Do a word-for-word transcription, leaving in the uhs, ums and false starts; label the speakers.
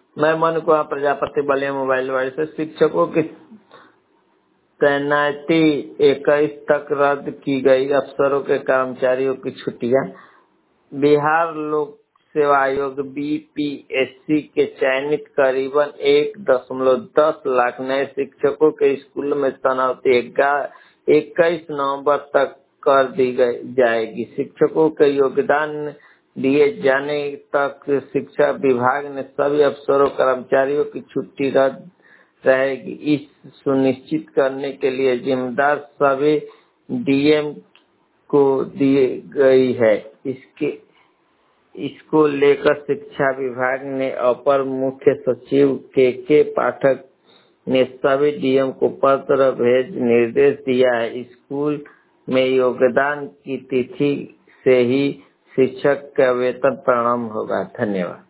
Speaker 1: मैं मनु कुमार प्रजापति बलिया मोबाइल वाले से शिक्षकों की तैनाती इक्कीस तक रद्द की गई। अफसरों के कर्मचारियों की छुट्टियां। बिहार लोक सेवा आयोग बीपीएससी के चयनित करीबन एक दशमलव दस लाख नए शिक्षकों के स्कूल में तैनाती इक्कीस नवंबर तक कर दी जाएगी। शिक्षकों के योगदान दिए जाने तक शिक्षा विभाग ने सभी अफसरों कर्मचारियों की छुट्टी रद्द रहेगी। इस सुनिश्चित करने के लिए जिम्मेदार सभी डीएम को दी गई है। इसके इसको लेकर शिक्षा विभाग ने अपर मुख्य सचिव के के पाठक ने सभी डीएम को पत्र भेज निर्देश दिया है। स्कूल में योगदान की तिथि से ही शिक्षक का वेतन प्रारंभ होगा। धन्यवाद।